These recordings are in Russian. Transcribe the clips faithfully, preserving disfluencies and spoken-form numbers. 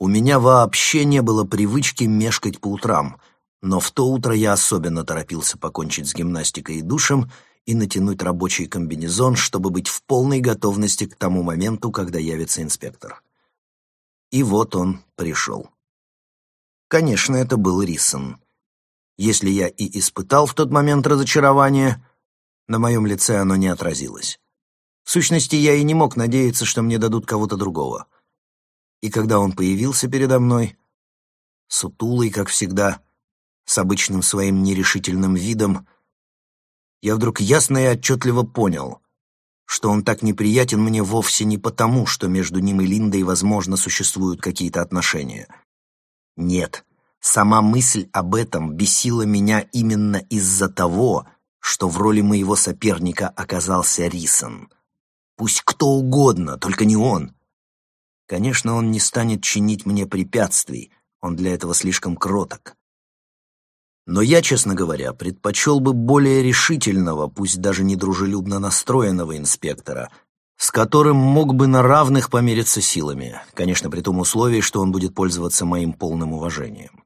меня вообще не было привычки мешкать по утрам, но в то утро я особенно торопился покончить с гимнастикой и душем и натянуть рабочий комбинезон, чтобы быть в полной готовности к тому моменту, когда явится инспектор. И вот он пришел. Конечно, это был Рисон. Если я и испытал в тот момент разочарование, на моем лице оно не отразилось. В сущности, я и не мог надеяться, что мне дадут кого-то другого. И когда он появился передо мной, сутулый, как всегда, с обычным своим нерешительным видом, я вдруг ясно и отчетливо понял, что он так неприятен мне вовсе не потому, что между ним и Линдой, возможно, существуют какие-то отношения. Нет, сама мысль об этом бесила меня именно из-за того, что в роли моего соперника оказался Рисон. Пусть кто угодно, только не он. Конечно, он не станет чинить мне препятствий, он для этого слишком кроток. Но я, честно говоря, предпочел бы более решительного, пусть даже недружелюбно настроенного инспектора, с которым мог бы на равных помериться силами, конечно, при том условии, что он будет пользоваться моим полным уважением.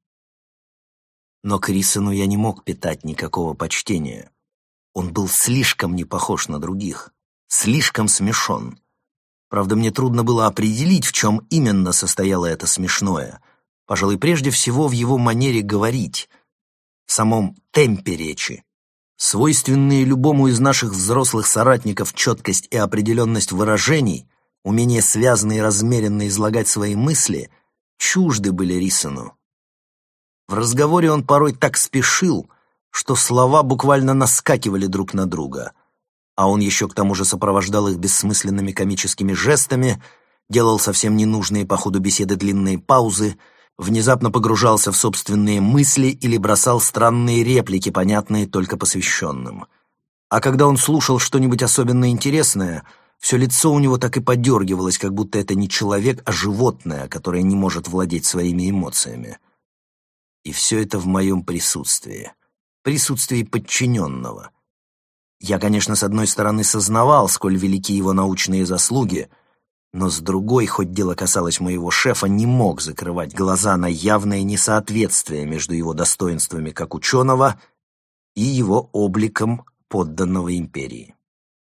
Но к Рисону я не мог питать никакого почтения. Он был слишком не похож на других, слишком смешон. Правда, мне трудно было определить, в чем именно состояло это смешное. Пожалуй, прежде всего в его манере говорить, в самом темпе речи. Свойственные любому из наших взрослых соратников четкость и определенность выражений, умение связно и размеренно излагать свои мысли, чужды были Рисону. В разговоре он порой так спешил, что слова буквально наскакивали друг на друга, а он еще к тому же сопровождал их бессмысленными комическими жестами, делал совсем ненужные по ходу беседы длинные паузы, внезапно погружался в собственные мысли или бросал странные реплики, понятные только посвященным. А когда он слушал что-нибудь особенно интересное, все лицо у него так и подергивалось, как будто это не человек, а животное, которое не может владеть своими эмоциями. И все это в моем присутствии, присутствии подчиненного. Я, конечно, с одной стороны сознавал, сколь велики его научные заслуги, но с другой, хоть дело касалось моего шефа, не мог закрывать глаза на явное несоответствие между его достоинствами как ученого и его обликом подданного империи.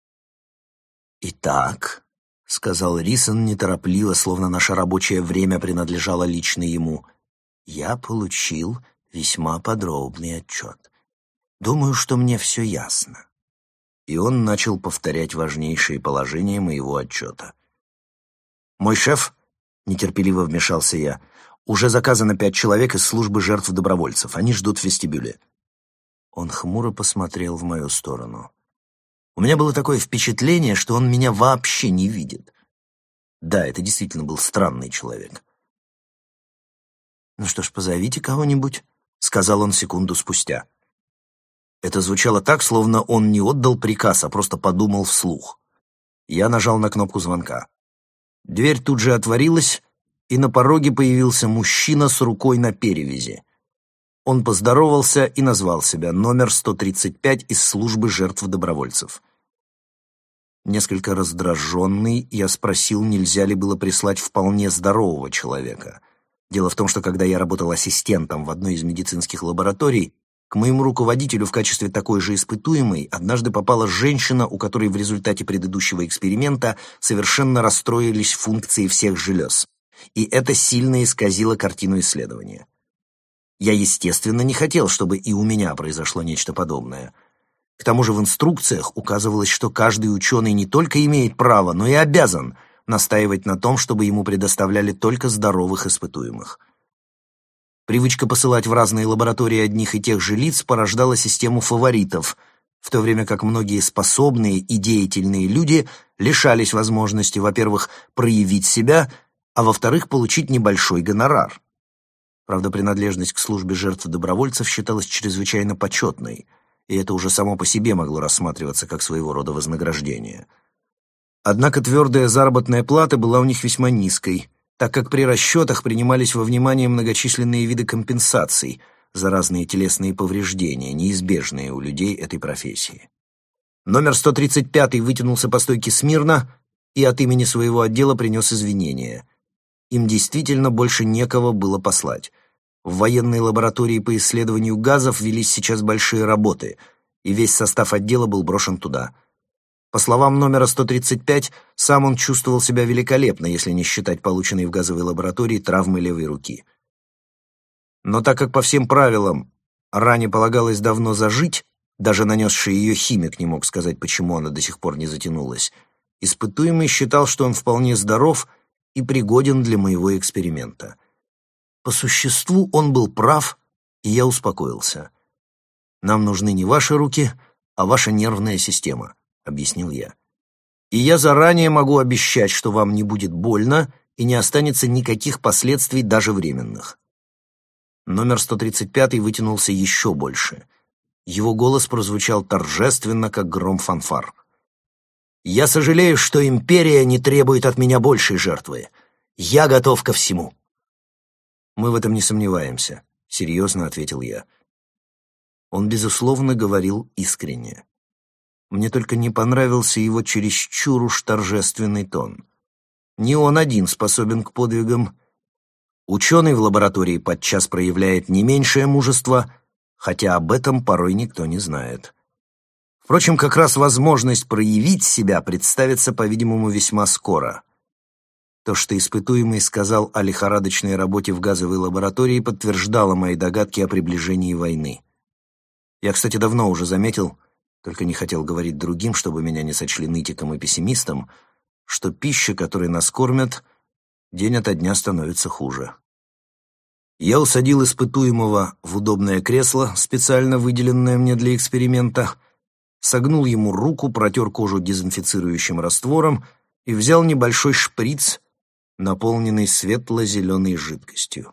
«Итак», — сказал Рисон неторопливо, словно наше рабочее время принадлежало лично ему, — «я получил весьма подробный отчет. Думаю, что мне все ясно». И он начал повторять важнейшие положения моего отчета. «Мой шеф», — нетерпеливо вмешался я, — «уже заказано пять человек из службы жертв добровольцев. Они ждут в вестибюле». Он хмуро посмотрел в мою сторону. У меня было такое впечатление, что он меня вообще не видит. Да, это действительно был странный человек. «Ну что ж, позовите кого-нибудь», — сказал он секунду спустя. Это звучало так, словно он не отдал приказ, а просто подумал вслух. Я нажал на кнопку звонка. Дверь тут же отворилась, и на пороге появился мужчина с рукой на перевязи. Он поздоровался и назвал себя, номер сто тридцать пять из службы жертв добровольцев. Несколько раздраженный, я спросил, нельзя ли было прислать вполне здорового человека. Дело в том, что когда я работал ассистентом в одной из медицинских лабораторий, к моему руководителю в качестве такой же испытуемой однажды попала женщина, у которой в результате предыдущего эксперимента совершенно расстроились функции всех желез. И это сильно исказило картину исследования. Я, естественно, не хотел, чтобы и у меня произошло нечто подобное. К тому же в инструкциях указывалось, что каждый ученый не только имеет право, но и обязан настаивать на том, чтобы ему предоставляли только здоровых испытуемых. Привычка посылать в разные лаборатории одних и тех же лиц порождала систему фаворитов, в то время как многие способные и деятельные люди лишались возможности, во-первых, проявить себя, а во-вторых, получить небольшой гонорар. Правда, принадлежность к службе жертв добровольцев считалась чрезвычайно почетной, и это уже само по себе могло рассматриваться как своего рода вознаграждение. Однако твердая заработная плата была у них весьма низкой, так как при расчетах принимались во внимание многочисленные виды компенсаций за разные телесные повреждения, неизбежные у людей этой профессии. Номер сто тридцать пять вытянулся по стойке смирно и от имени своего отдела принес извинения. Им действительно больше некого было послать. В военной лаборатории по исследованию газов велись сейчас большие работы, и весь состав отдела был брошен туда. По словам номера сто тридцать пять, сам он чувствовал себя великолепно, если не считать полученной в газовой лаборатории травмы левой руки. Но так как по всем правилам ране полагалось давно зажить, даже нанесший ее химик не мог сказать, почему она до сих пор не затянулась, испытуемый считал, что он вполне здоров и пригоден для моего эксперимента. По существу он был прав, и я успокоился. «Нам нужны не ваши руки, а ваша нервная система», — объяснил я. «И я заранее могу обещать, что вам не будет больно и не останется никаких последствий, даже временных». Номер сто тридцать пять вытянулся еще больше. Его голос прозвучал торжественно, как гром фанфар. «Я сожалею, что империя не требует от меня большей жертвы. Я готов ко всему». «Мы в этом не сомневаемся», — серьезно ответил я. Он, безусловно, говорил искренне. Мне только не понравился его чересчур уж торжественный тон. Не он один способен к подвигам. Ученый в лаборатории подчас проявляет не меньшее мужество, хотя об этом порой никто не знает. Впрочем, как раз возможность проявить себя представится, по-видимому, весьма скоро. То, что испытуемый сказал о лихорадочной работе в газовой лаборатории, подтверждало мои догадки о приближении войны. Я, кстати, давно уже заметил, только не хотел говорить другим, чтобы меня не сочли нытиком и пессимистом, что пища, которой нас кормят, день ото дня становится хуже. Я усадил испытуемого в удобное кресло, специально выделенное мне для эксперимента, согнул ему руку, протер кожу дезинфицирующим раствором и взял небольшой шприц, наполненный светло-зеленой жидкостью.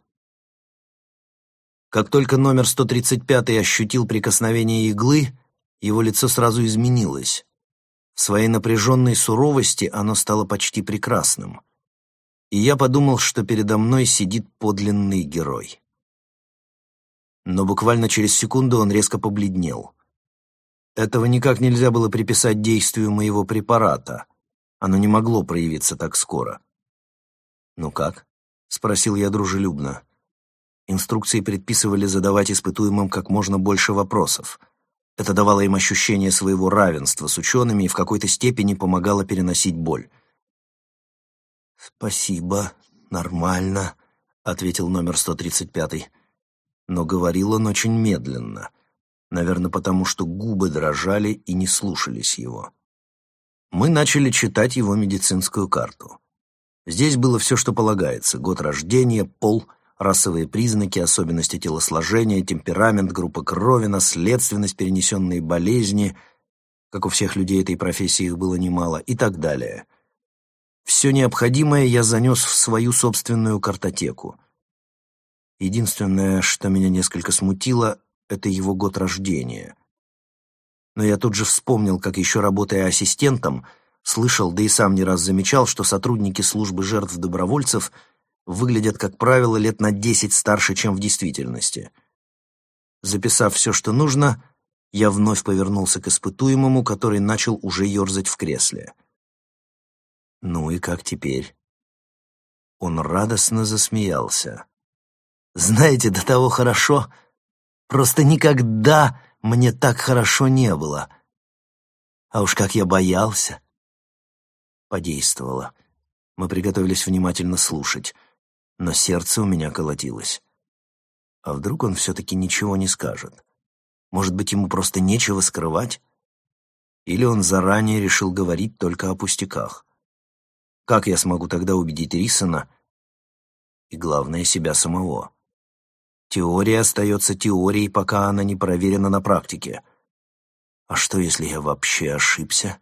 Как только номер сто тридцать пять ощутил прикосновение иглы, его лицо сразу изменилось. В своей напряженной суровости оно стало почти прекрасным. И я подумал, что передо мной сидит подлинный герой. Но буквально через секунду он резко побледнел. Этого никак нельзя было приписать действию моего препарата. Оно не могло проявиться так скоро. «Ну как?» — спросил я дружелюбно. Инструкции предписывали задавать испытуемым как можно больше вопросов. Это давало им ощущение своего равенства с учеными и в какой-то степени помогало переносить боль. «Спасибо, нормально», — ответил номер сто тридцать пять. Но говорил он очень медленно, наверное, потому что губы дрожали и не слушались его. Мы начали читать его медицинскую карту. Здесь было все, что полагается: год рождения, пол, расовые признаки, особенности телосложения, темперамент, группа крови, наследственность, перенесенные болезни, как у всех людей этой профессии их было немало, и так далее. Все необходимое я занес в свою собственную картотеку. Единственное, что меня несколько смутило, это его год рождения. Но я тут же вспомнил, как еще работая ассистентом, слышал, да и сам не раз замечал, что сотрудники службы жертв-добровольцев выглядят, как правило, лет на десять старше, чем в действительности. Записав все, что нужно, я вновь повернулся к испытуемому, который начал уже ерзать в кресле. «Ну и как теперь?» Он радостно засмеялся. «Знаете, до того хорошо. Просто никогда мне так хорошо не было. А уж как я боялся!» Подействовало. Мы приготовились внимательно слушать, но сердце у меня колотилось. А вдруг он все-таки ничего не скажет? Может быть, ему просто нечего скрывать? Или он заранее решил говорить только о пустяках? Как я смогу тогда убедить Рисона и, главное, себя самого? Теория остается теорией, пока она не проверена на практике. А что, если я вообще ошибся?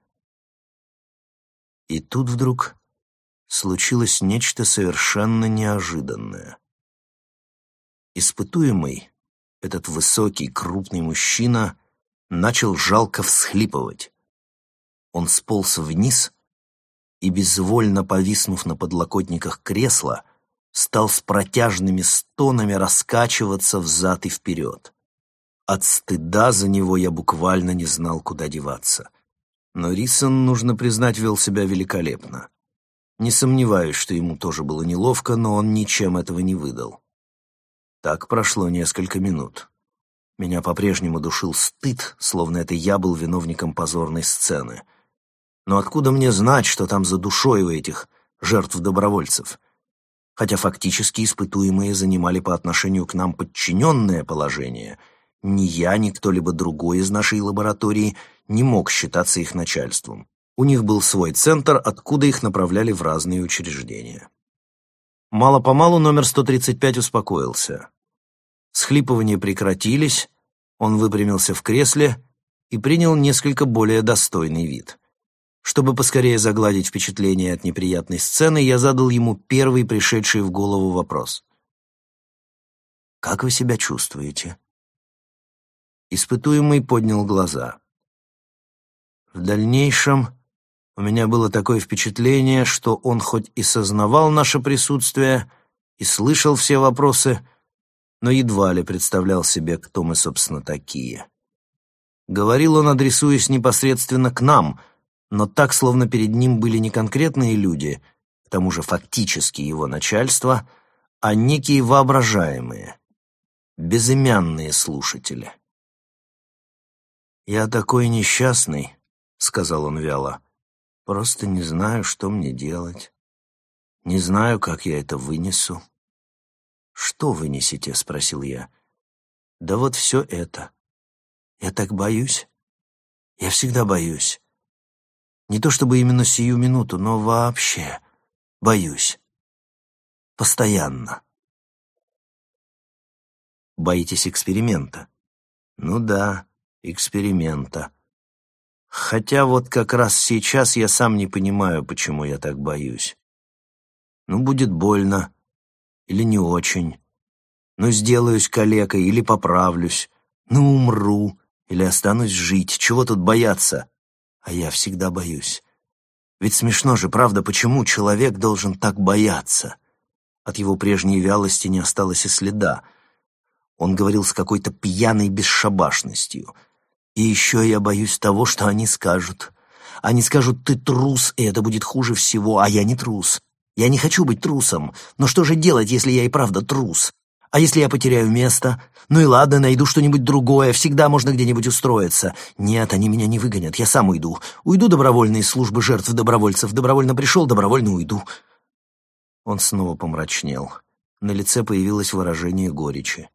И тут вдруг случилось нечто совершенно неожиданное. Испытуемый, этот высокий, крупный мужчина, начал жалко всхлипывать. Он сполз вниз и, безвольно повиснув на подлокотниках кресла, стал с протяжными стонами раскачиваться взад и вперед. От стыда за него я буквально не знал, куда деваться. Но Рисон, нужно признать, вел себя великолепно. Не сомневаюсь, что ему тоже было неловко, но он ничем этого не выдал. Так прошло несколько минут. Меня по-прежнему душил стыд, словно это я был виновником позорной сцены. Но откуда мне знать, что там за душой у этих жертв-добровольцев? Хотя фактически испытуемые занимали по отношению к нам подчиненное положение, ни я, ни кто-либо другой из нашей лаборатории не мог считаться их начальством. У них был свой центр, откуда их направляли в разные учреждения. Мало-помалу номер сто тридцать пять успокоился. Всхлипывания прекратились, он выпрямился в кресле и принял несколько более достойный вид. Чтобы поскорее загладить впечатление от неприятной сцены, я задал ему первый пришедший в голову вопрос. «Как вы себя чувствуете?» Испытуемый поднял глаза. В дальнейшем у меня было такое впечатление, что он хоть и сознавал наше присутствие и слышал все вопросы, но едва ли представлял себе, кто мы, собственно, такие. Говорил он, адресуясь непосредственно к нам, но так, словно перед ним были не конкретные люди, к тому же фактически его начальство, а некие воображаемые, безымянные слушатели. «Я такой несчастный», — сказал он вяло, — «просто не знаю, что мне делать. Не знаю, как я это вынесу». «Что вынесете?» — спросил я. «Да вот все это. Я так боюсь. Я всегда боюсь. Не то чтобы именно сию минуту, но вообще боюсь. Постоянно». «Боитесь эксперимента?» «Ну да, эксперимента. Хотя вот как раз сейчас я сам не понимаю, почему я так боюсь. Ну, будет больно. Или не очень. Ну, сделаюсь калекой или поправлюсь. Ну, умру или останусь жить. Чего тут бояться? А я всегда боюсь. Ведь смешно же, правда, почему человек должен так бояться? От его прежней вялости не осталось и следа. Он говорил с какой-то пьяной бесшабашностью. И еще я боюсь того, что они скажут. Они скажут: «Ты трус, и это будет хуже всего», а я не трус. Я не хочу быть трусом, но что же делать, если я и правда трус? А если я потеряю место? Ну и ладно, найду что-нибудь другое, всегда можно где-нибудь устроиться. Нет, они меня не выгонят, я сам уйду. Уйду добровольно из службы жертв добровольцев. Добровольно пришел, добровольно уйду. Он снова помрачнел. На лице появилось выражение горечи.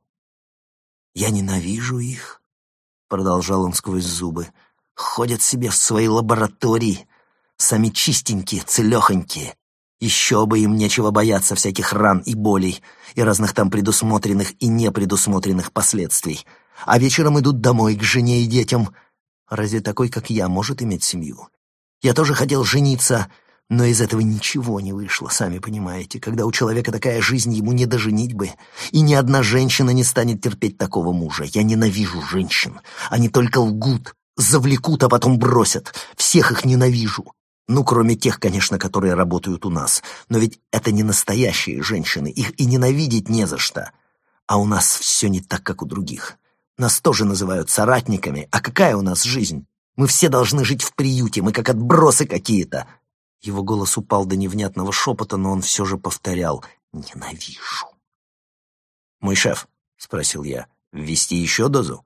«Я ненавижу их», — продолжал он сквозь зубы. «Ходят себе в свои лаборатории, сами чистенькие, целехонькие. Еще бы им нечего бояться всяких ран и болей, и разных там предусмотренных и непредусмотренных последствий. А вечером идут домой к жене и детям. Разве такой, как я, может иметь семью? Я тоже хотел жениться, но из этого ничего не вышло, сами понимаете. Когда у человека такая жизнь, ему не доженить бы. И ни одна женщина не станет терпеть такого мужа. Я ненавижу женщин. Они только лгут, завлекут, а потом бросят. Всех их ненавижу. Ну, кроме тех, конечно, которые работают у нас. Но ведь это не настоящие женщины, их и ненавидеть не за что. А у нас все не так, как у других. Нас тоже называют соратниками. А какая у нас жизнь? Мы все должны жить в приюте, мы как отбросы какие-то. Его голос упал до невнятного шепота, но он все же повторял: «Ненавижу». «Мой шеф», — спросил я, — «ввести еще дозу?»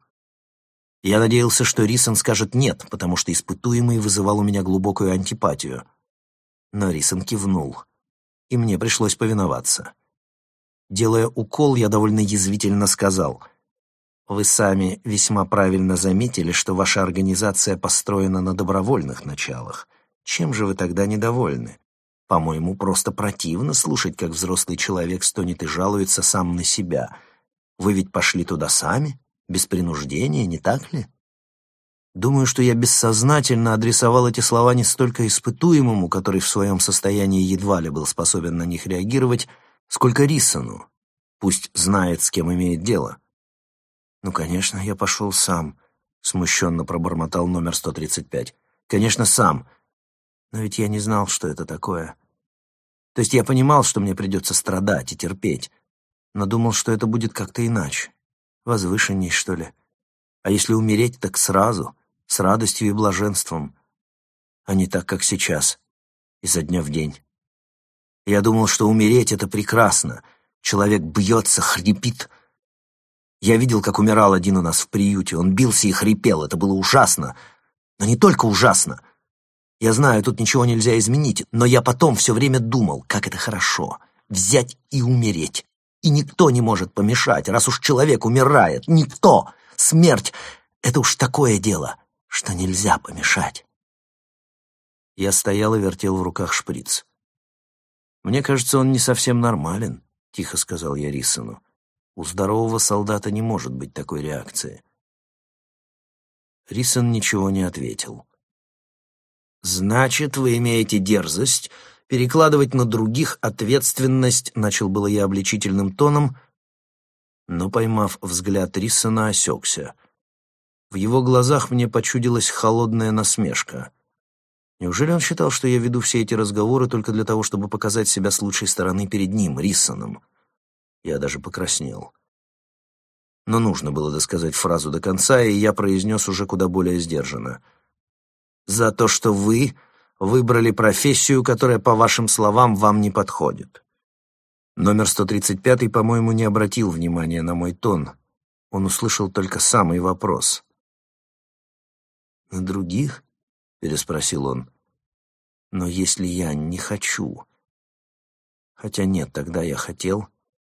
Я надеялся, что Рисон скажет «нет», потому что испытуемый вызывал у меня глубокую антипатию. Но Рисон кивнул, и мне пришлось повиноваться. Делая укол, я довольно язвительно сказал: «Вы сами весьма правильно заметили, что ваша организация построена на добровольных началах. Чем же вы тогда недовольны? По-моему, просто противно слушать, как взрослый человек стонет и жалуется сам на себя. Вы ведь пошли туда сами, без принуждения, не так ли?» Думаю, что я бессознательно адресовал эти слова не столько испытуемому, который в своем состоянии едва ли был способен на них реагировать, сколько Рисону. Пусть знает, с кем имеет дело. «Ну, конечно, я пошел сам», — смущенно пробормотал номер сто тридцать пять. «Конечно, сам. Но ведь я не знал, что это такое. То есть я понимал, что мне придется страдать и терпеть, но думал, что это будет как-то иначе, возвышенней, что ли. А если умереть, так сразу, с радостью и блаженством, а не так, как сейчас, изо дня в день». Я думал, что умереть — это прекрасно. Человек бьется, хрипит. Я видел, как умирал один у нас в приюте. Он бился и хрипел. Это было ужасно. Но не только ужасно. Я знаю, тут ничего нельзя изменить, но я потом все время думал, как это хорошо — взять и умереть. И никто не может помешать, раз уж человек умирает. Никто! Смерть — это уж такое дело, что нельзя помешать. Я стоял и вертел в руках шприц. «Мне кажется, он не совсем нормален», — тихо сказал я Рисону. «У здорового солдата не может быть такой реакции». Рисон ничего не ответил. «Значит, вы имеете дерзость перекладывать на других ответственность», — начал было я обличительным тоном, но, поймав взгляд Рисона, осекся. В его глазах мне почудилась холодная насмешка. Неужели он считал, что я веду все эти разговоры только для того, чтобы показать себя с лучшей стороны перед ним, Рисоном? Я даже покраснел. Но нужно было досказать фразу до конца, и я произнес уже куда более сдержанно. «За то, что вы выбрали профессию, которая, по вашим словам, вам не подходит». Номер сто тридцать пятый, по-моему, не обратил внимания на мой тон. Он услышал только самый вопрос. «На других?» — переспросил он. «Но если я не хочу...» Хотя нет, тогда я хотел.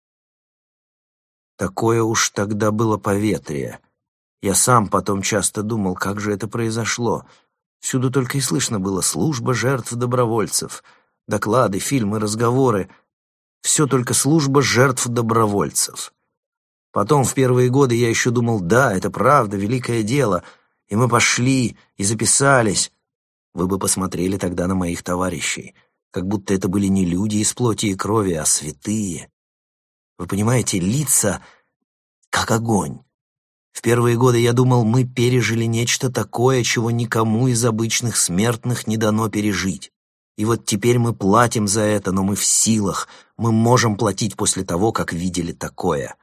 Такое уж тогда было поветрие. Я сам потом часто думал, как же это произошло. Всюду только и слышно было служба жертв добровольцев, доклады, фильмы, разговоры. Все только служба жертв добровольцев. Потом, в первые годы, я еще думал, да, это правда, великое дело. И мы пошли, и записались. Вы бы посмотрели тогда на моих товарищей, как будто это были не люди из плоти и крови, а святые. Вы понимаете, лица как огонь. В первые годы я думал, мы пережили нечто такое, чего никому из обычных смертных не дано пережить. И вот теперь мы платим за это, но мы в силах, мы можем платить после того, как видели такое.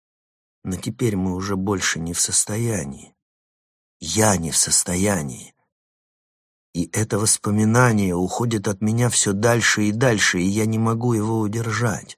Но теперь мы уже больше не в состоянии. Я не в состоянии. И это воспоминание уходит от меня все дальше и дальше, и я не могу его удержать.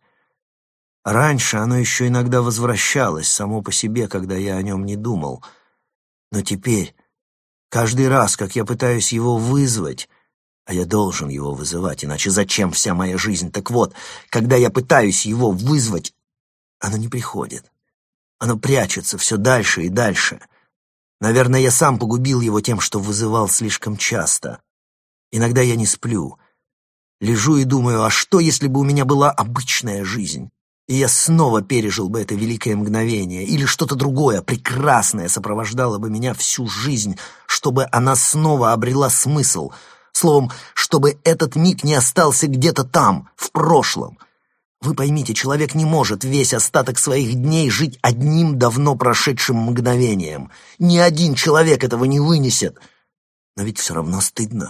Раньше оно еще иногда возвращалось само по себе, когда я о нем не думал. Но теперь, каждый раз, как я пытаюсь его вызвать, а я должен его вызывать, иначе зачем вся моя жизнь? Так вот, когда я пытаюсь его вызвать, оно не приходит. Оно прячется все дальше и дальше. Наверное, я сам погубил его тем, что вызывал слишком часто. Иногда я не сплю. Лежу и думаю, а что, если бы у меня была обычная жизнь? И я снова пережил бы это великое мгновение, или что-то другое, прекрасное, сопровождало бы меня всю жизнь, чтобы она снова обрела смысл. Словом, чтобы этот миг не остался где-то там, в прошлом. Вы поймите, человек не может весь остаток своих дней жить одним давно прошедшим мгновением. Ни один человек этого не вынесет. Но ведь все равно стыдно.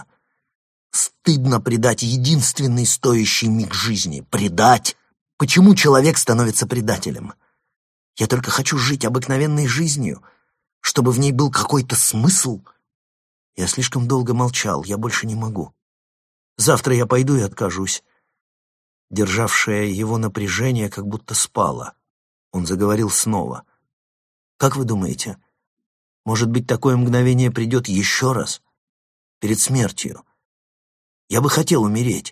Стыдно предать единственный стоящий миг жизни. Предать! Почему человек становится предателем? Я только хочу жить обыкновенной жизнью, чтобы в ней был какой-то смысл. Я слишком долго молчал, я больше не могу. Завтра я пойду и откажусь. Державшее его напряжение как будто спало. Он заговорил снова. «Как вы думаете, может быть, такое мгновение придет еще раз? Перед смертью? Я бы хотел умереть.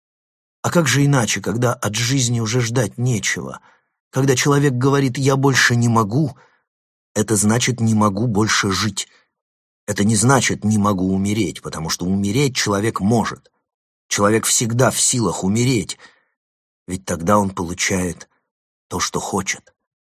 А как же иначе, когда от жизни уже ждать нечего? Когда человек говорит «я больше не могу», это значит «не могу больше жить». Это не значит «не могу умереть», потому что умереть человек может. Человек всегда в силах умереть, ведь тогда он получает то, что хочет.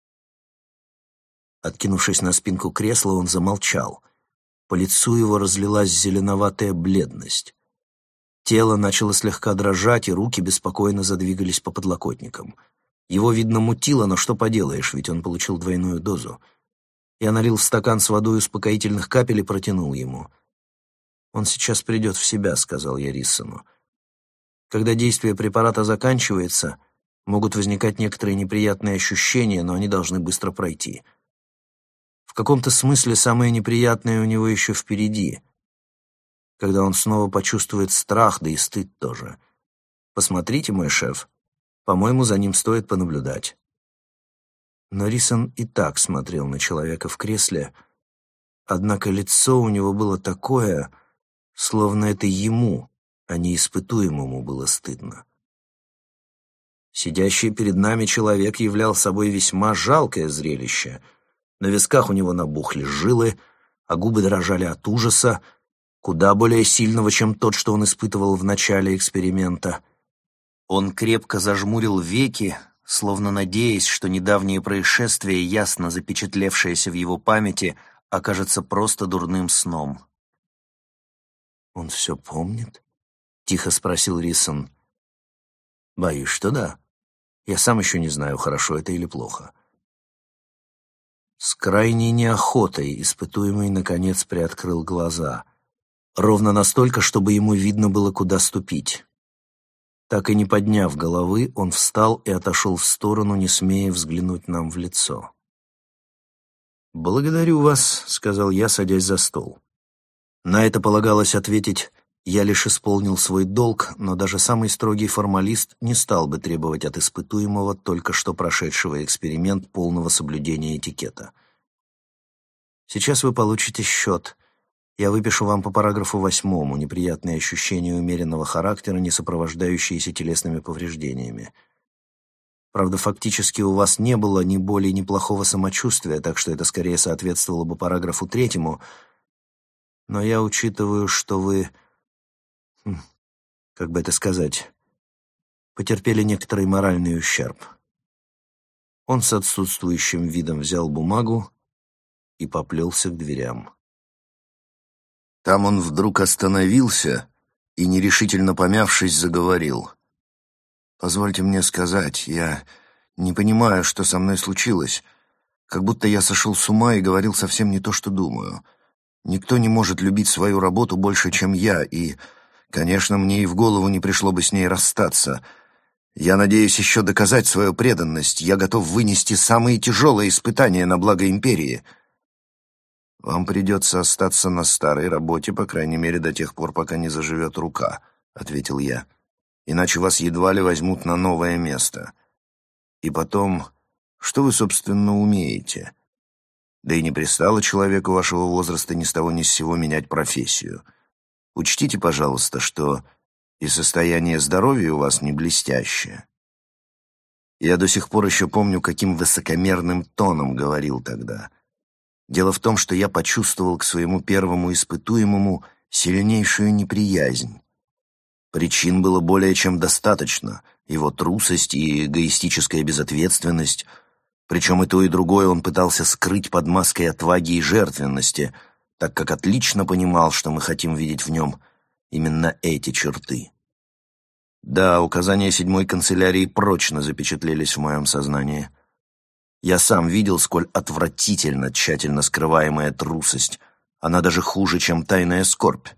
Откинувшись на спинку кресла, он замолчал. По лицу его разлилась зеленоватая бледность. Тело начало слегка дрожать, и руки беспокойно задвигались по подлокотникам. Его, видно, мутило, но что поделаешь, ведь он получил двойную дозу. Я налил в стакан с водой успокоительных капель и протянул ему. «Он сейчас придет в себя», — сказал я Риссону. «Когда действие препарата заканчивается, могут возникать некоторые неприятные ощущения, но они должны быстро пройти. В каком-то смысле самое неприятное у него еще впереди, когда он снова почувствует страх, да и стыд тоже. Посмотрите, мой шеф. По-моему, за ним стоит понаблюдать». Но Рисон и так смотрел на человека в кресле, однако лицо у него было такое, словно это ему, а не испытуемому было стыдно. Сидящий перед нами человек являл собой весьма жалкое зрелище. На висках у него набухли жилы, а губы дрожали от ужаса, куда более сильного, чем тот, что он испытывал в начале эксперимента. Он крепко зажмурил веки, словно надеясь, что недавнее происшествие, ясно запечатлевшееся в его памяти, окажется просто дурным сном. «Он все помнит?» — тихо спросил Рисон. «Боюсь, что да. Я сам еще не знаю, хорошо это или плохо». С крайней неохотой испытуемый, наконец, приоткрыл глаза. Ровно настолько, чтобы ему видно было, куда ступить. Так и не подняв головы, он встал и отошел в сторону, не смея взглянуть нам в лицо. «Благодарю вас», — сказал я, садясь за стол. На это полагалось ответить: «Я лишь исполнил свой долг», но даже самый строгий формалист не стал бы требовать от испытуемого, только что прошедшего эксперимент, полного соблюдения этикета. «Сейчас вы получите счет. Я выпишу вам по параграфу восьмому неприятные ощущения умеренного характера, не сопровождающиеся телесными повреждениями. Правда, фактически у вас не было ни боли, ни плохого самочувствия, так что это скорее соответствовало бы параграфу третьему, но я учитываю, что вы, как бы это сказать, потерпели некоторый моральный ущерб». Он с отсутствующим видом взял бумагу и поплелся к дверям. Там он вдруг остановился и, нерешительно помявшись, заговорил. «Позвольте мне сказать, я не понимаю, что со мной случилось. Как будто я сошел с ума и говорил совсем не то, что думаю. Никто не может любить свою работу больше, чем я, и, конечно, мне и в голову не пришло бы с ней расстаться. Я надеюсь еще доказать свою преданность. Я готов вынести самые тяжелые испытания на благо империи. Вам придется остаться на старой работе, по крайней мере, до тех пор, пока не заживет рука», — ответил я. «Иначе вас едва ли возьмут на новое место. И потом, что вы, собственно, умеете? Да и не пристало человеку вашего возраста ни с того ни с сего менять профессию. Учтите, пожалуйста, что и состояние здоровья у вас не блестящее». Я до сих пор еще помню, каким высокомерным тоном говорил тогда. Дело в том, что я почувствовал к своему первому испытуемому сильнейшую неприязнь. Причин было более чем достаточно: его трусость и эгоистическая безответственность. Причем и то, и другое он пытался скрыть под маской отваги и жертвенности, так как отлично понимал, что мы хотим видеть в нем именно эти черты. Да, указания седьмой канцелярии прочно запечатлелись в моем сознании. Я сам видел, сколь отвратительно тщательно скрываемая трусость. Она даже хуже, чем тайная скорбь.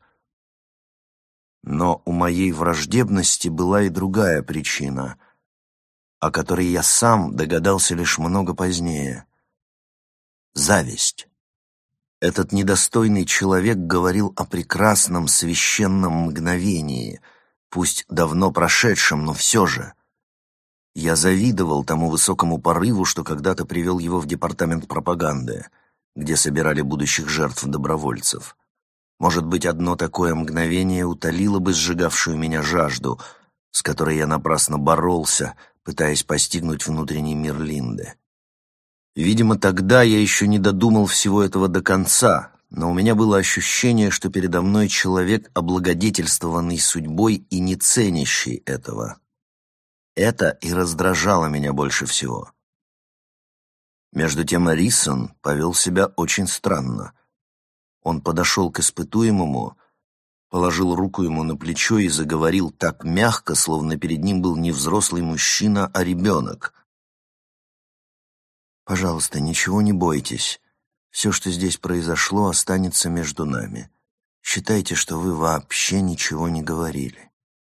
Но у моей враждебности была и другая причина, о которой я сам догадался лишь много позднее. Зависть. Этот недостойный человек говорил о прекрасном священном мгновении, пусть давно прошедшем, но все же. Я завидовал тому высокому порыву, что когда-то привел его в департамент пропаганды, где собирали будущих жертв добровольцев. Может быть, одно такое мгновение утолило бы сжигавшую меня жажду, с которой я напрасно боролся, пытаясь постигнуть внутренний мир Линды. Видимо, тогда я еще не додумал всего этого до конца, но у меня было ощущение, что передо мной человек, облагодетельствованный судьбой и не ценящий этого. Это и раздражало меня больше всего. Между тем Рисон повел себя очень странно. Он подошел к испытуемому, положил руку ему на плечо и заговорил так мягко, словно перед ним был не взрослый мужчина, а ребенок. «Пожалуйста, ничего не бойтесь. Все, что здесь произошло, останется между нами. Считайте, что вы вообще ничего не говорили».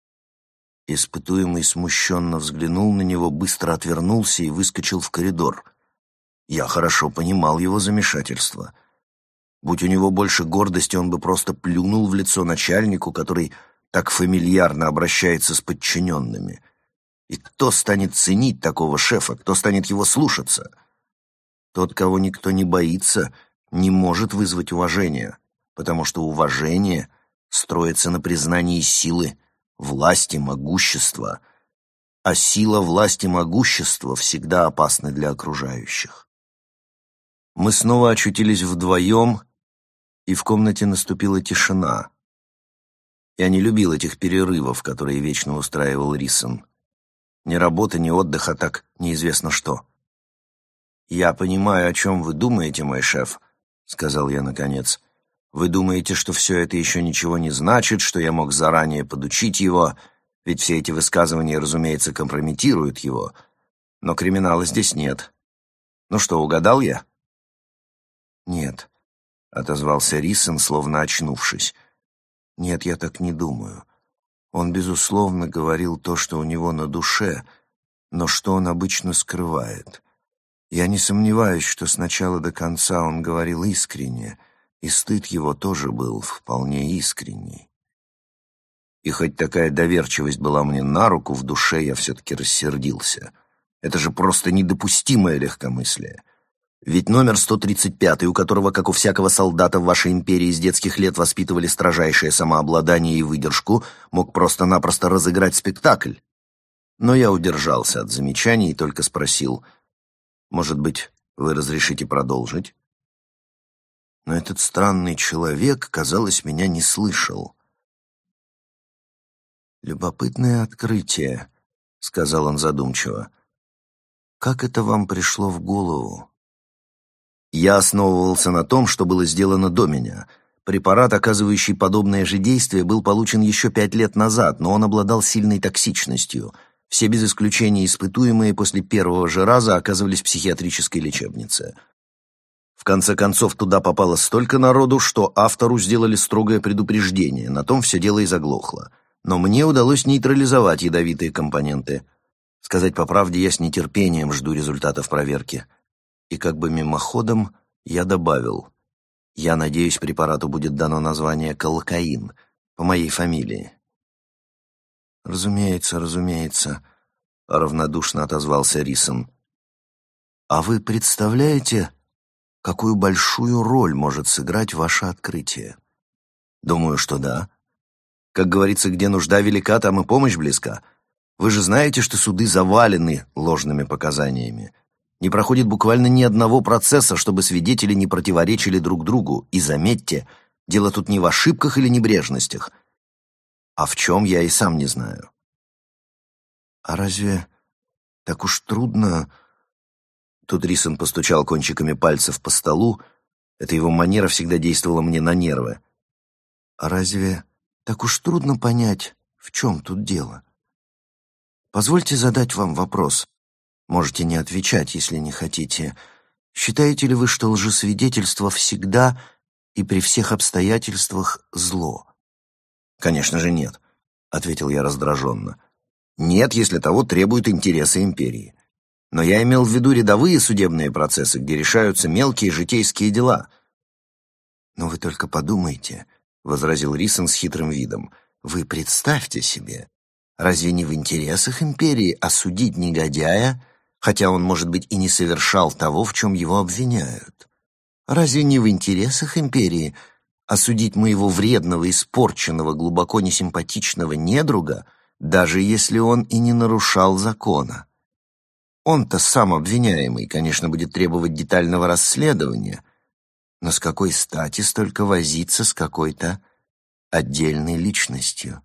Испытуемый смущенно взглянул на него, быстро отвернулся и выскочил в коридор. Я хорошо понимал его замешательство. Будь у него больше гордости, он бы просто плюнул в лицо начальнику, который так фамильярно обращается с подчиненными? И кто станет ценить такого шефа, кто станет его слушаться? Тот, кого никто не боится, не может вызвать уважения, потому что уважение строится на признании силы, власти, могущества, а сила, власть и могущество всегда опасны для окружающих. Мы снова очутились вдвоем, и в комнате наступила тишина. Я не любил этих перерывов, которые вечно устраивал Рисон. Ни работа, ни отдых, а так неизвестно что. «Я понимаю, о чем вы думаете, мой шеф», — сказал я наконец. «Вы думаете, что все это еще ничего не значит, что я мог заранее подучить его, ведь все эти высказывания, разумеется, компрометируют его. Но криминала здесь нет. Ну что, угадал я?» «Нет», — отозвался Рисон, словно очнувшись. «Нет, я так не думаю. Он, безусловно, говорил то, что у него на душе, но что он обычно скрывает. Я не сомневаюсь, что с начала до конца он говорил искренне, и стыд его тоже был вполне искренний. И хоть такая доверчивость была мне на руку, в душе я все-таки рассердился. Это же просто недопустимое легкомыслие. Ведь номер сто тридцать пятый, у которого, как у всякого солдата в вашей империи, с детских лет воспитывали строжайшее самообладание и выдержку, мог просто-напросто разыграть спектакль. Но я удержался от замечаний и только спросил: «Может быть, вы разрешите продолжить?» Но этот странный человек, казалось, меня не слышал. «Любопытное открытие», — сказал он задумчиво. «Как это вам пришло в голову?» Я основывался на том, что было сделано до меня. Препарат, оказывающий подобное же действие, был получен еще пять лет назад, но он обладал сильной токсичностью. Все без исключения испытуемые после первого же раза оказывались в психиатрической лечебнице. В конце концов, туда попало столько народу, что автору сделали строгое предупреждение. На том все дело и заглохло. Но мне удалось нейтрализовать ядовитые компоненты. Сказать по правде, я с нетерпением жду результатов проверки. И как бы мимоходом я добавил: я надеюсь, препарату будет дано название колокаин по моей фамилии. «Разумеется, разумеется», — равнодушно отозвался Рисон. «А вы представляете, какую большую роль может сыграть ваше открытие?» «Думаю, что да. Как говорится, где нужда велика, там и помощь близка. Вы же знаете, что суды завалены ложными показаниями. Не проходит буквально ни одного процесса, чтобы свидетели не противоречили друг другу. И заметьте, дело тут не в ошибках или небрежностях, а в чем я и сам не знаю». «А разве так уж трудно...» Тут Рисон постучал кончиками пальцев по столу. Эта его манера всегда действовала мне на нервы. «А разве так уж трудно понять, в чем тут дело? Позвольте задать вам вопрос. Можете не отвечать, если не хотите. Считаете ли вы, что лжесвидетельство всегда и при всех обстоятельствах зло?» «Конечно же нет», — ответил я раздраженно. «Нет, если того требуют интересы империи. Но я имел в виду рядовые судебные процессы, где решаются мелкие житейские дела». «Но вы только подумайте», — возразил Рисон с хитрым видом. «Вы представьте себе, разве не в интересах империи осудить негодяя, хотя он, может быть, и не совершал того, в чем его обвиняют? Разве не в интересах империи осудить моего вредного, испорченного, глубоко несимпатичного недруга, даже если он и не нарушал закона? Он-то сам обвиняемый, конечно, будет требовать детального расследования, но с какой стати столько возиться с какой-то отдельной личностью?»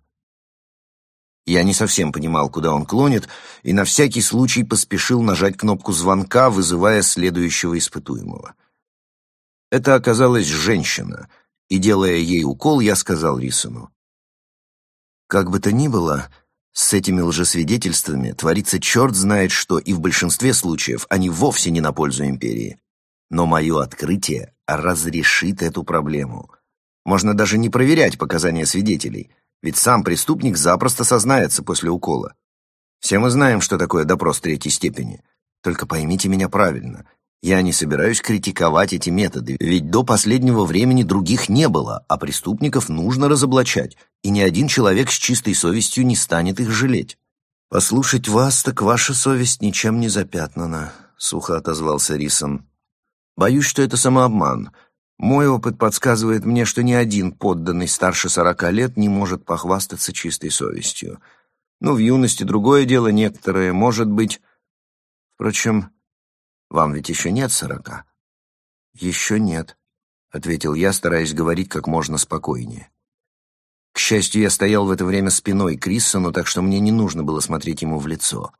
Я не совсем понимал, куда он клонит, и на всякий случай поспешил нажать кнопку звонка, вызывая следующего испытуемого. Это оказалась женщина, и, делая ей укол, я сказал Рисону: «Как бы то ни было, с этими лжесвидетельствами творится черт знает что, и в большинстве случаев они вовсе не на пользу империи. Но мое открытие разрешит эту проблему. Можно даже не проверять показания свидетелей, ведь сам преступник запросто сознается после укола. Все мы знаем, что такое допрос третьей степени. Только поймите меня правильно. Я не собираюсь критиковать эти методы, ведь до последнего времени других не было, а преступников нужно разоблачать, и ни один человек с чистой совестью не станет их жалеть. «Послушать вас, так ваша совесть ничем не запятнана», — сухо отозвался Рисон. «Боюсь, что это самообман. Мой опыт подсказывает мне, что ни один подданный старше сорока лет не может похвастаться чистой совестью. Ну, в юности другое дело некоторые, может быть... Впрочем, вам ведь еще нет сорока?» «Еще нет», — ответил я, стараясь говорить как можно спокойнее. К счастью, я стоял в это время спиной к Риссону, так что мне не нужно было смотреть ему в лицо.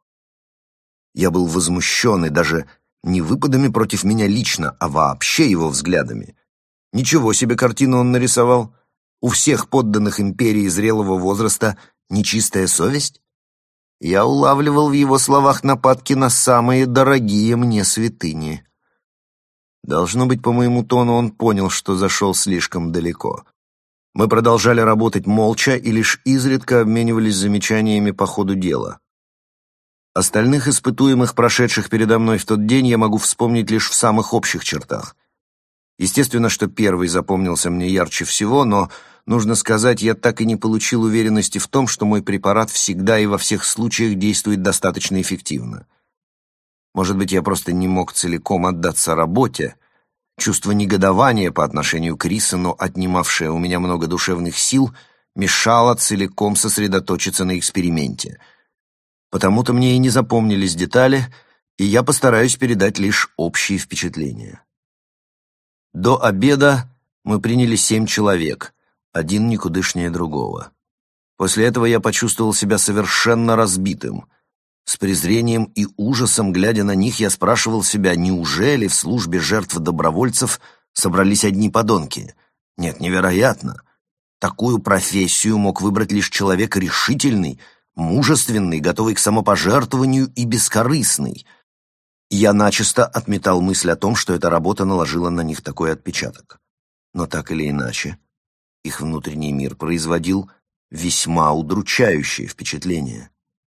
Я был возмущен, и даже не выпадами против меня лично, а вообще его взглядами. Ничего себе картину он нарисовал. У всех подданных империи зрелого возраста нечистая совесть? Я улавливал в его словах нападки на самые дорогие мне святыни. Должно быть, по моему тону он понял, что зашел слишком далеко. Мы продолжали работать молча и лишь изредка обменивались замечаниями по ходу дела. Остальных испытуемых, прошедших передо мной в тот день, я могу вспомнить лишь в самых общих чертах. Естественно, что первый запомнился мне ярче всего, но, нужно сказать, я так и не получил уверенности в том, что мой препарат всегда и во всех случаях действует достаточно эффективно. Может быть, я просто не мог целиком отдаться работе. Чувство негодования по отношению к Риссону, отнимавшее у меня много душевных сил, мешало целиком сосредоточиться на эксперименте. Потому-то мне и не запомнились детали, и я постараюсь передать лишь общие впечатления. До обеда мы приняли семь человек, один никудышнее другого. После этого я почувствовал себя совершенно разбитым. С презрением и ужасом, глядя на них, я спрашивал себя, неужели в службе жертв добровольцев собрались одни подонки? Нет, невероятно. Такую профессию мог выбрать лишь человек решительный, мужественный, готовый к самопожертвованию и бескорыстный. Я начисто отметал мысль о том, что эта работа наложила на них такой отпечаток. Но так или иначе, их внутренний мир производил весьма удручающее впечатление.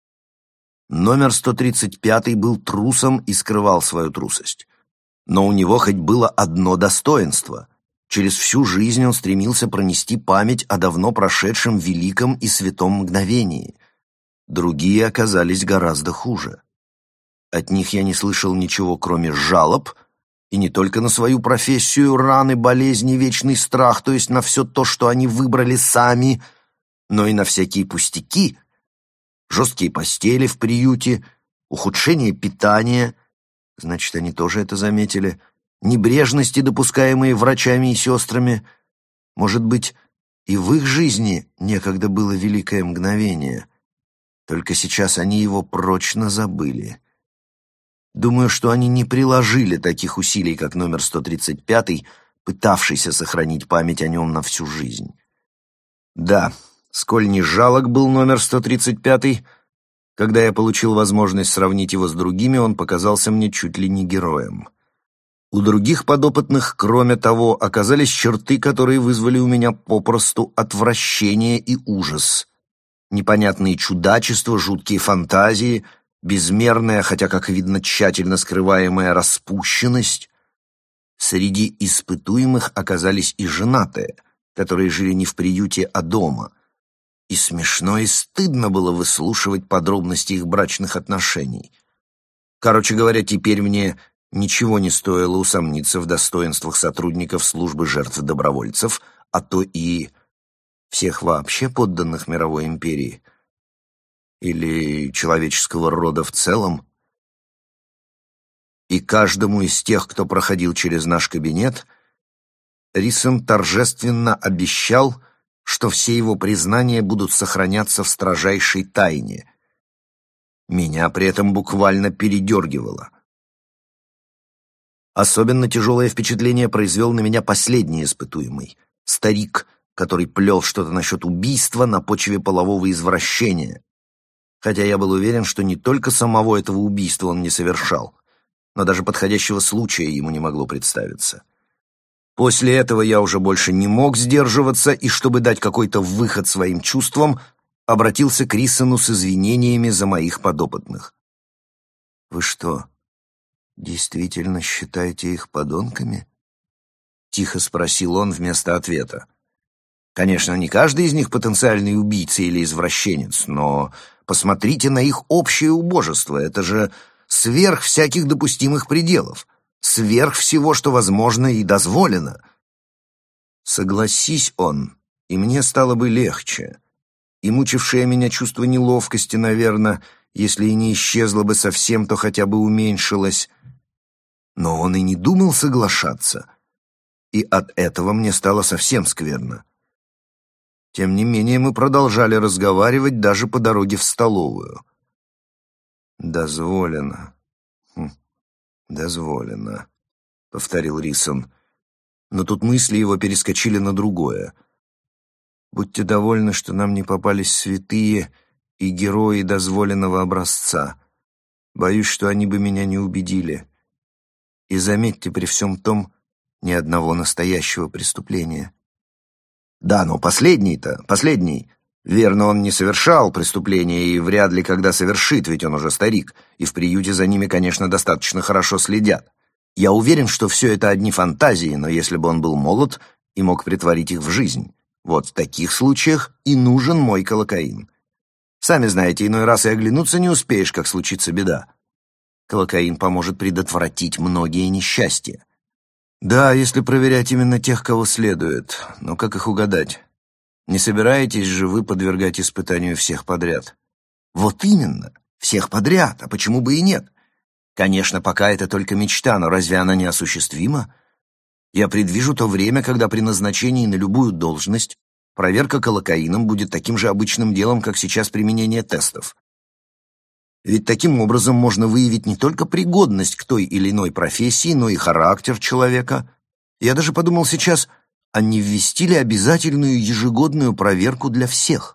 Номер сто тридцать пятый был трусом и скрывал свою трусость. Но у него хоть было одно достоинство. Через всю жизнь он стремился пронести память о давно прошедшем великом и святом мгновении. Другие оказались гораздо хуже. От них я не слышал ничего, кроме жалоб, и не только на свою профессию, раны, болезни, вечный страх, то есть на все то, что они выбрали сами, но и на всякие пустяки, жесткие постели в приюте, ухудшение питания, значит, они тоже это заметили, небрежности, допускаемые врачами и сестрами. Может быть, и в их жизни некогда было великое мгновение, только сейчас они его прочно забыли. Думаю, что они не приложили таких усилий, как номер сто тридцать пятый, пытавшийся сохранить память о нем на всю жизнь. Да, сколь ни жалок был номер сто тридцать пятый, когда я получил возможность сравнить его с другими, он показался мне чуть ли не героем. У других подопытных, кроме того, оказались черты, которые вызвали у меня попросту отвращение и ужас. Непонятные чудачества, жуткие фантазии, безмерная, хотя, как видно, тщательно скрываемая распущенность. Среди испытуемых оказались и женатые, которые жили не в приюте, а дома. И смешно и стыдно было выслушивать подробности их брачных отношений. Короче говоря, теперь мне ничего не стоило усомниться в достоинствах сотрудников службы жертв добровольцев, а то и всех вообще подданных мировой империи или человеческого рода в целом. И каждому из тех, кто проходил через наш кабинет, Рисон торжественно обещал, что все его признания будут сохраняться в строжайшей тайне. Меня при этом буквально передергивало. Особенно тяжелое впечатление произвел на меня последний испытуемый — старик, который плел что-то насчет убийства на почве полового извращения. Хотя я был уверен, что не только самого этого убийства он не совершал, но даже подходящего случая ему не могло представиться. После этого я уже больше не мог сдерживаться, и чтобы дать какой-то выход своим чувствам, обратился к Рисону с извинениями за моих подопытных. «Вы что, действительно считаете их подонками?» — тихо спросил он вместо ответа. «Конечно, не каждый из них потенциальный убийца или извращенец, но посмотрите на их общее убожество. Это же сверх всяких допустимых пределов, сверх всего, что возможно и дозволено». Согласись он, и мне стало бы легче. И мучившее меня чувство неловкости, наверное, если и не исчезло бы совсем, то хотя бы уменьшилось. Но он и не думал соглашаться, и от этого мне стало совсем скверно. Тем не менее, мы продолжали разговаривать даже по дороге в столовую. «Дозволено. Хм, дозволено», — повторил Рисон. Но тут мысли его перескочили на другое. «Будьте довольны, что нам не попались святые и герои дозволенного образца. Боюсь, что они бы меня не убедили. И заметьте, при всем том, ни одного настоящего преступления». «Да, но последний-то, последний. Верно, он не совершал преступления и вряд ли когда совершит, ведь он уже старик, и в приюте за ними, конечно, достаточно хорошо следят. Я уверен, что все это одни фантазии, но если бы он был молод и мог притворить их в жизнь, вот в таких случаях и нужен мой колокаин. Сами знаете, иной раз и оглянуться не успеешь, как случится беда. Колокаин поможет предотвратить многие несчастья». «Да, если проверять именно тех, кого следует. Но как их угадать? Не собираетесь же вы подвергать испытанию всех подряд?» «Вот именно, всех подряд, а почему бы и нет? Конечно, пока это только мечта, но разве она не осуществима? Я предвижу то время, когда при назначении на любую должность проверка колокаином будет таким же обычным делом, как сейчас применение тестов. Ведь таким образом можно выявить не только пригодность к той или иной профессии, но и характер человека. Я даже подумал сейчас, а не ввести ли обязательную ежегодную проверку для всех?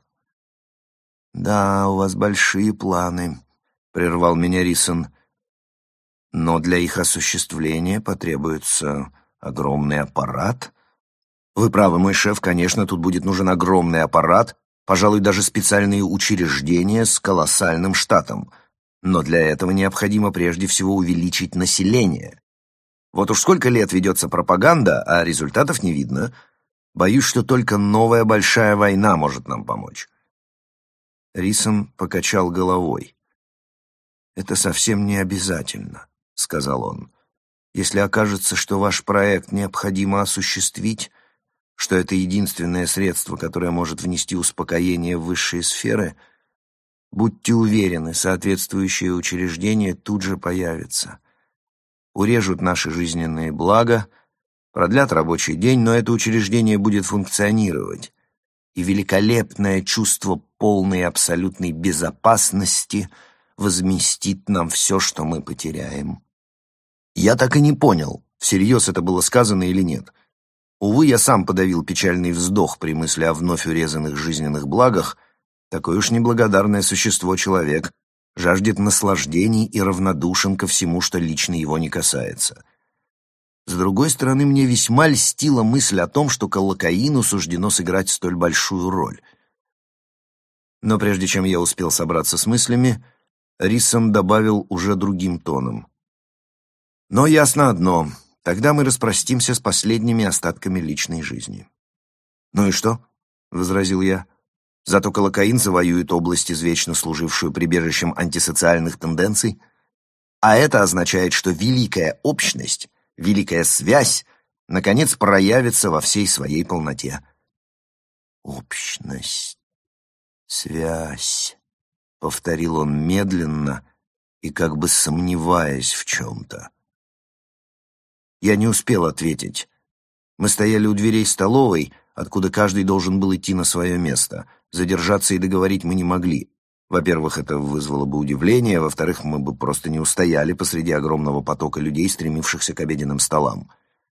«Да, у вас большие планы», — прервал меня Рисон. «Но для их осуществления потребуется огромный аппарат». «Вы правы, мой шеф, конечно, тут будет нужен огромный аппарат, пожалуй, даже специальные учреждения с колоссальным штатом. Но для этого необходимо прежде всего увеличить население. Вот уж сколько лет ведется пропаганда, а результатов не видно. Боюсь, что только новая большая война может нам помочь». Рисон покачал головой. «Это совсем не обязательно», — сказал он. «Если окажется, что ваш проект необходимо осуществить, что это единственное средство, которое может внести успокоение в высшие сферы, будьте уверены, соответствующее учреждение тут же появится. Урежут наши жизненные блага, продлят рабочий день, но это учреждение будет функционировать, и великолепное чувство полной и абсолютной безопасности возместит нам все, что мы потеряем». Я так и не понял, всерьез это было сказано или нет. Увы, я сам подавил печальный вздох при мысли о вновь урезанных жизненных благах. Такое уж неблагодарное существо человек жаждет наслаждений и равнодушен ко всему, что лично его не касается. С другой стороны, мне весьма льстила мысль о том, что колокаину суждено сыграть столь большую роль. Но прежде чем я успел собраться с мыслями, Рисон добавил уже другим тоном. «Но ясно одно. Тогда мы распростимся с последними остатками личной жизни». «Ну и что?» — возразил я. «Зато колокаин завоюет область, извечно служившую прибежищем антисоциальных тенденций. А это означает, что великая общность, великая связь, наконец проявится во всей своей полноте». «Общность, связь», — повторил он медленно и как бы сомневаясь в чем-то. Я не успел ответить. Мы стояли у дверей столовой, откуда каждый должен был идти на свое место. Задержаться и договорить мы не могли. Во-первых, это вызвало бы удивление, во-вторых, мы бы просто не устояли посреди огромного потока людей, стремившихся к обеденным столам.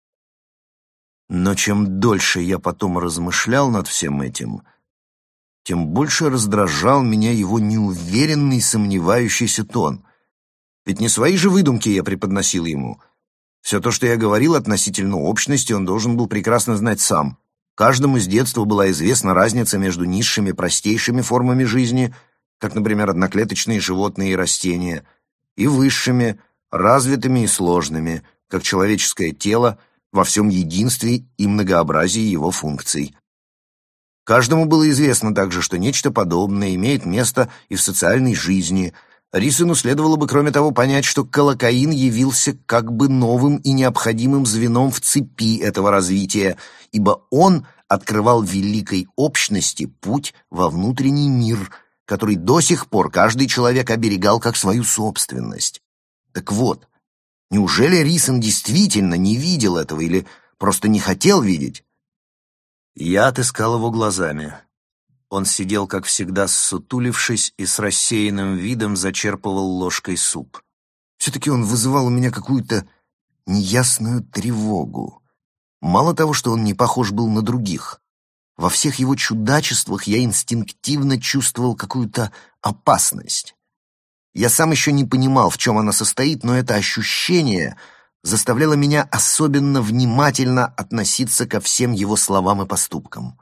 Но чем дольше я потом размышлял над всем этим, тем больше раздражал меня его неуверенный, сомневающийся тон. Ведь не свои же выдумки я преподносил ему. Все то, что я говорил относительно общности, он должен был прекрасно знать сам. Каждому с детства была известна разница между низшими, простейшими формами жизни, как, например, одноклеточные животные и растения, и высшими, развитыми и сложными, как человеческое тело, во всем единстве и многообразии его функций. Каждому было известно также, что нечто подобное имеет место и в социальной жизни. Рисону следовало бы, кроме того, понять, что колокаин явился как бы новым и необходимым звеном в цепи этого развития, ибо он открывал великой общности путь во внутренний мир, который до сих пор каждый человек оберегал как свою собственность. Так вот, неужели Рисон действительно не видел этого или просто не хотел видеть? Я отыскал его глазами. Он сидел, как всегда, ссутулившись и с рассеянным видом зачерпывал ложкой суп. Все-таки он вызывал у меня какую-то неясную тревогу. Мало того, что он не похож был на других, во всех его чудачествах я инстинктивно чувствовал какую-то опасность. Я сам еще не понимал, в чем она состоит, но это ощущение заставляло меня особенно внимательно относиться ко всем его словам и поступкам.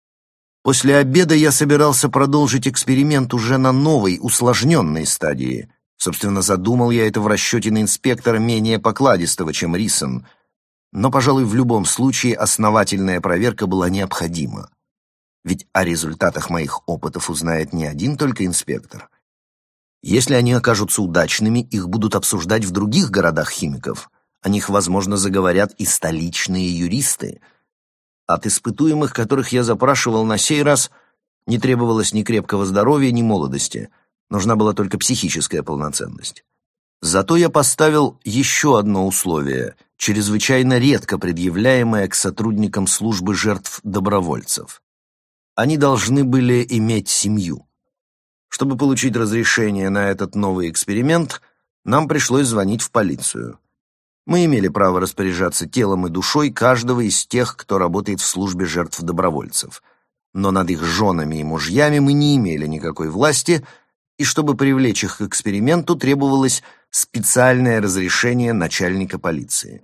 После обеда я собирался продолжить эксперимент уже на новой, усложненной стадии. Собственно, задумал я это в расчете на инспектора менее покладистого, чем Рисон. Но, пожалуй, в любом случае основательная проверка была необходима. Ведь о результатах моих опытов узнает не один только инспектор. Если они окажутся удачными, их будут обсуждать в других городах химиков. О них, возможно, заговорят и столичные юристы. От испытуемых, которых я запрашивал на сей раз, не требовалось ни крепкого здоровья, ни молодости. Нужна была только психическая полноценность. Зато я поставил еще одно условие, чрезвычайно редко предъявляемое к сотрудникам службы жертв-добровольцев. Они должны были иметь семью. Чтобы получить разрешение на этот новый эксперимент, нам пришлось звонить в полицию. Мы имели право распоряжаться телом и душой каждого из тех, кто работает в службе жертв-добровольцев. Но над их женами и мужьями мы не имели никакой власти, и чтобы привлечь их к эксперименту, требовалось специальное разрешение начальника полиции.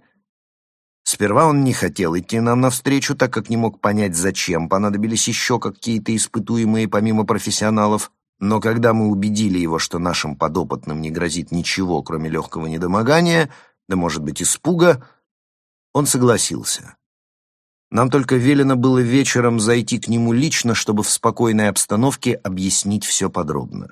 Сперва он не хотел идти нам навстречу, так как не мог понять, зачем понадобились еще какие-то испытуемые помимо профессионалов, но когда мы убедили его, что нашим подопытным не грозит ничего, кроме легкого недомогания, да, может быть, испуга, он согласился. Нам только велено было вечером зайти к нему лично, чтобы в спокойной обстановке объяснить все подробно.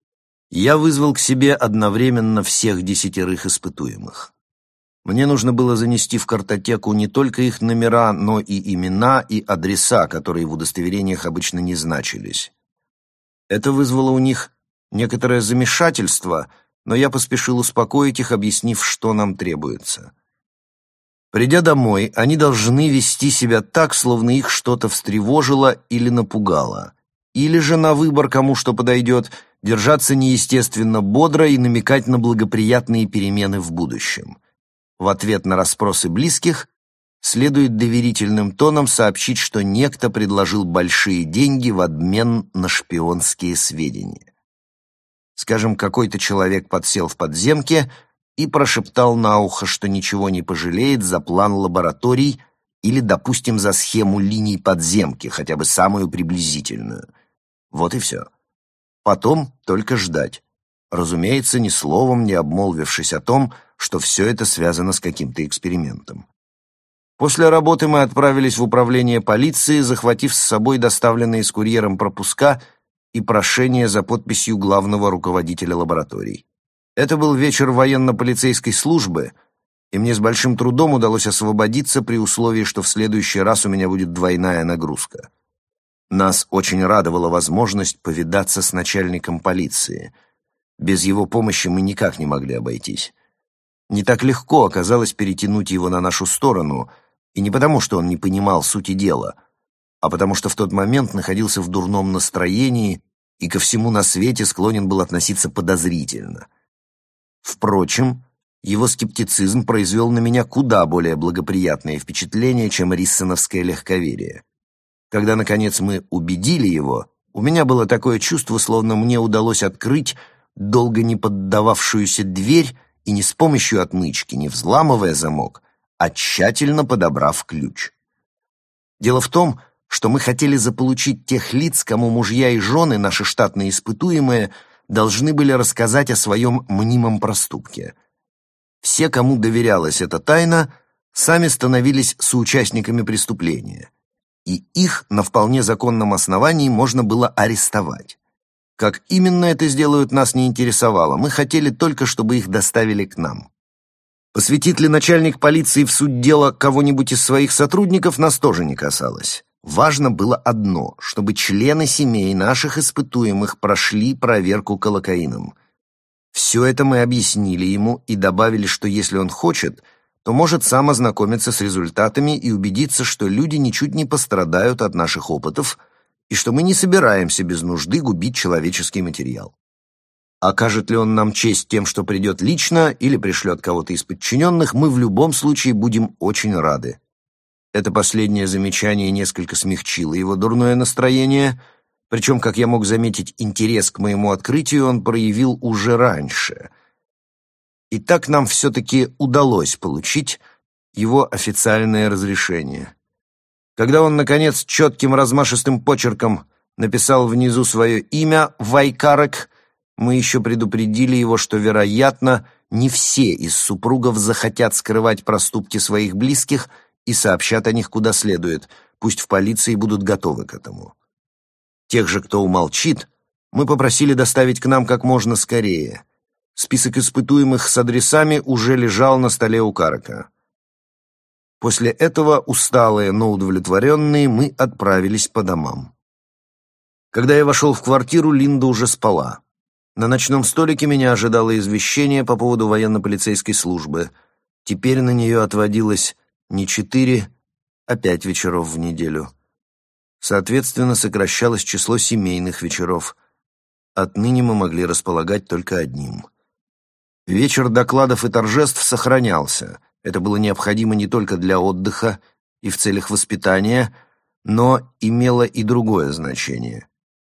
Я вызвал к себе одновременно всех десятерых испытуемых. Мне нужно было занести в картотеку не только их номера, но и имена и адреса, которые в удостоверениях обычно не значились. Это вызвало у них некоторое замешательство, но я поспешил успокоить их, объяснив, что нам требуется. Придя домой, они должны вести себя так, словно их что-то встревожило или напугало. Или же, на выбор, кому что подойдет, держаться неестественно бодро и намекать на благоприятные перемены в будущем. В ответ на расспросы близких следует доверительным тоном сообщить, что некто предложил большие деньги в обмен на шпионские сведения. Скажем, какой-то человек подсел в подземке и прошептал на ухо, что ничего не пожалеет за план лабораторий или, допустим, за схему линий подземки, хотя бы самую приблизительную. Вот и все. Потом только ждать. Разумеется, ни словом не обмолвившись о том, что все это связано с каким-то экспериментом. После работы мы отправились в управление полиции, захватив с собой доставленные с курьером пропуска и прошение за подписью главного руководителя лабораторий. Это был вечер военно-полицейской службы, и мне с большим трудом удалось освободиться при условии, что в следующий раз у меня будет двойная нагрузка. Нас очень радовала возможность повидаться с начальником полиции. Без его помощи мы никак не могли обойтись. Не так легко оказалось перетянуть его на нашу сторону, и не потому, что он не понимал сути дела, а потому что в тот момент находился в дурном настроении и ко всему на свете склонен был относиться подозрительно. Впрочем, его скептицизм произвел на меня куда более благоприятное впечатление, чем риссоновское легковерие. Когда, наконец, мы убедили его, у меня было такое чувство, словно мне удалось открыть долго не поддававшуюся дверь и не с помощью отмычки, не взламывая замок, а тщательно подобрав ключ. Дело в том, что мы хотели заполучить тех лиц, кому мужья и жены, наши штатные испытуемые, должны были рассказать о своем мнимом проступке. Все, кому доверялась эта тайна, сами становились соучастниками преступления, и их на вполне законном основании можно было арестовать. Как именно это сделают, нас не интересовало, мы хотели только, чтобы их доставили к нам. Посвятит ли начальник полиции в суть дела кого-нибудь из своих сотрудников, нас тоже не касалось. Важно было одно, чтобы члены семей наших испытуемых прошли проверку колокаином. Все это мы объяснили ему и добавили, что если он хочет, то может сам ознакомиться с результатами и убедиться, что люди ничуть не пострадают от наших опытов и что мы не собираемся без нужды губить человеческий материал. Окажет ли он нам честь тем, что придет лично или пришлет кого-то из подчиненных, мы в любом случае будем очень рады. Это последнее замечание несколько смягчило его дурное настроение, причем, как я мог заметить, интерес к моему открытию он проявил уже раньше. И так нам все-таки удалось получить его официальное разрешение. Когда он, наконец, четким размашистым почерком написал внизу свое имя «Вайкарек», мы еще предупредили его, что, вероятно, не все из супругов захотят скрывать проступки своих близких и сообщат о них куда следует, пусть в полиции будут готовы к этому. Тех же, кто умолчит, мы попросили доставить к нам как можно скорее. Список испытуемых с адресами уже лежал на столе у Карека. После этого, усталые, но удовлетворенные, мы отправились по домам. Когда я вошел в квартиру, Линда уже спала. На ночном столике меня ожидало извещение по поводу военно-полицейской службы. Теперь на нее отводилось не четыре, а пять вечеров в неделю. Соответственно, сокращалось число семейных вечеров. Отныне мы могли располагать только одним. Вечер докладов и торжеств сохранялся. Это было необходимо не только для отдыха и в целях воспитания, но имело и другое значение.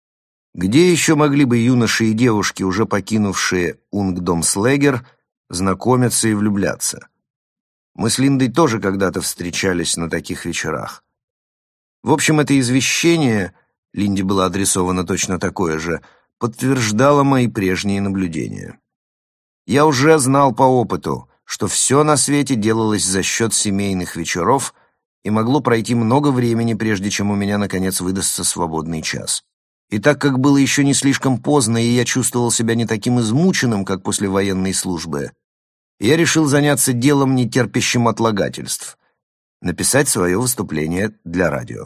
Где еще могли бы юноши и девушки, уже покинувшие Унгдомслегер, знакомиться и влюбляться? Мы с Линдой тоже когда-то встречались на таких вечерах. В общем, это извещение, Линде было адресовано точно такое же, подтверждало мои прежние наблюдения. Я уже знал по опыту, что все на свете делалось за счет семейных вечеров, и могло пройти много времени, прежде чем у меня, наконец, выдастся свободный час. И так как было еще не слишком поздно, и я чувствовал себя не таким измученным, как после военной службы, я решил заняться делом, не терпящим отлагательств — написать свое выступление для радио.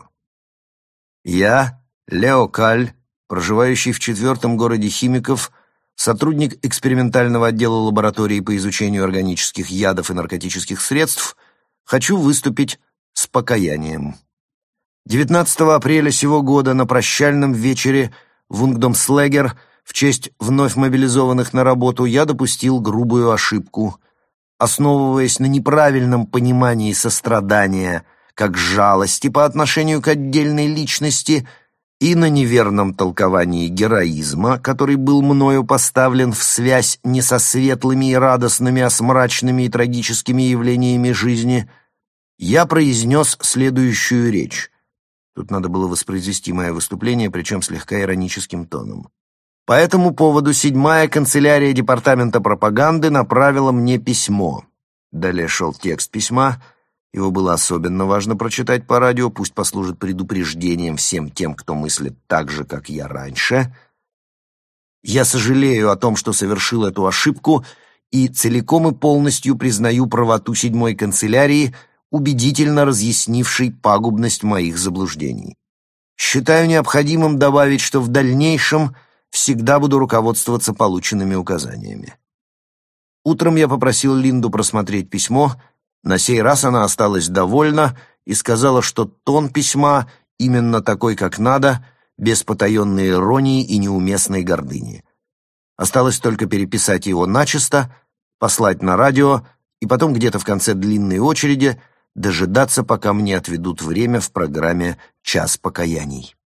Я, Лео Каль, проживающий в четвертом городе химиков, сотрудник экспериментального отдела лаборатории по изучению органических ядов и наркотических средств, хочу выступить с покаянием. девятнадцатого апреля сего года на прощальном вечере в Унгдомслегер в честь вновь мобилизованных на работу я допустил грубую ошибку. Основываясь на неправильном понимании сострадания как жалости по отношению к отдельной личности и на неверном толковании героизма, который был мною поставлен в связь не со светлыми и радостными, а с мрачными и трагическими явлениями жизни, я произнес следующую речь. Тут надо было воспроизвести мое выступление, причем слегка ироническим тоном. По этому поводу седьмая канцелярия департамента пропаганды направила мне письмо. Далее шел текст письма. Его было особенно важно прочитать по радио, пусть послужит предупреждением всем тем, кто мыслит так же, как я раньше. Я сожалею о том, что совершил эту ошибку, и целиком и полностью признаю правоту седьмой канцелярии, убедительно разъяснившей пагубность моих заблуждений. Считаю необходимым добавить, что в дальнейшем всегда буду руководствоваться полученными указаниями. Утром я попросил Линду просмотреть письмо. На сей раз она осталась довольна и сказала, что тон письма именно такой, как надо, без потаенной иронии и неуместной гордыни. Осталось только переписать его начисто, послать на радио и потом где-то в конце длинной очереди дожидаться, пока мне отведут время в программе «Час покаяний».